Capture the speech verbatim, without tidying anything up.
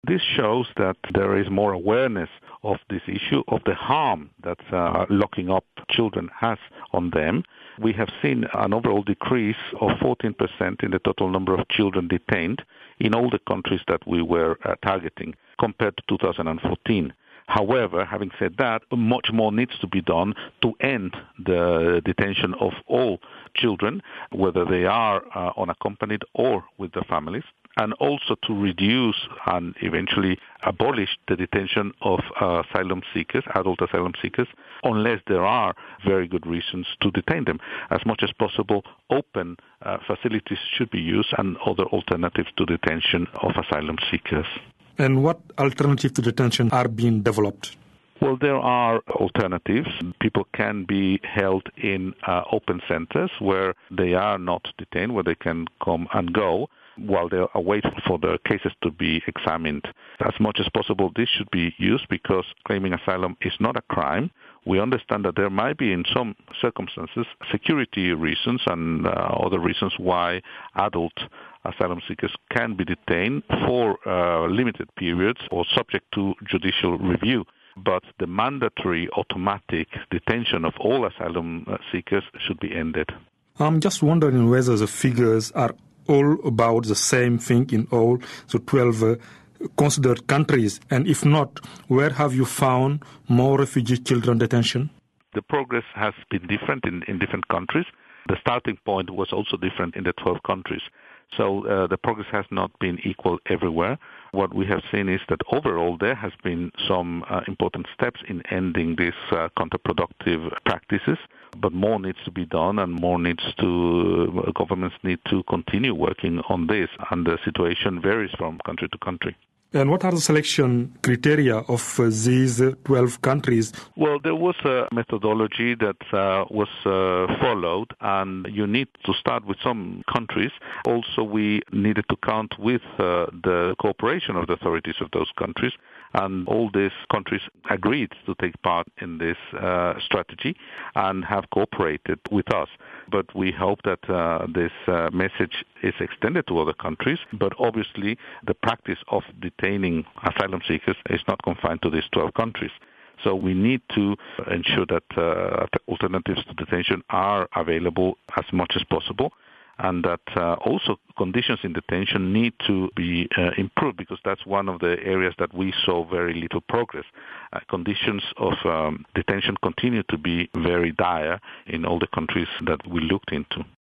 This shows that there is more awareness of this issue, of the harm that uh, locking up children has on them. We have seen an overall decrease of fourteen percent in the total number of children detained in all the countries that we were uh, targeting compared to two thousand fourteen. However, having said that, much more needs to be done to end the detention of all children, whether they are uh, unaccompanied or with their families, and also to reduce and eventually abolish the detention of uh, asylum seekers, adult asylum seekers, unless there are very good reasons to detain them. As much as possible, open uh, facilities should be used and other alternatives to detention of asylum seekers. And what alternatives to detention are being developed? Well, there are alternatives. People can be held in uh, open centers where they are not detained, where they can come and go while they await for the cases to be examined. As much as possible, this should be used because claiming asylum is not a crime. We understand that there might be, in some circumstances, security reasons and uh, other reasons why adult asylum seekers can be detained for uh, limited periods or subject to judicial review. But the mandatory automatic detention of all asylum seekers should be ended. I'm just wondering whether the figures are all about the same thing in all the twelve uh, considered countries, and if not, where have you found more refugee children detention? The progress has been different in, in different countries. The starting point was also different in the twelve countries. So uh, the progress has not been equal everywhere. What we have seen is that overall there has been some uh, important steps in ending these uh, counterproductive practices, but more needs to be done and more needs to, uh, governments need to continue working on this, and the situation varies from country to country. And what are the selection criteria of uh, these uh, twelve countries? Well, there was a methodology that uh, was uh, followed, and you need to start with some countries. Also, we needed to count with uh, the cooperation of the authorities of those countries, and all these countries agreed to take part in this uh, strategy and have cooperated with us. But we hope that uh, this uh, message is extended to other countries. But obviously, the practice of detaining asylum seekers is not confined to these twelve countries. So we need to ensure that uh, alternatives to detention are available as much as possible, and that uh, also conditions in detention need to be uh, improved, because that's one of the areas that we saw very little progress. Uh, conditions of um, detention continue to be very dire in all the countries that we looked into.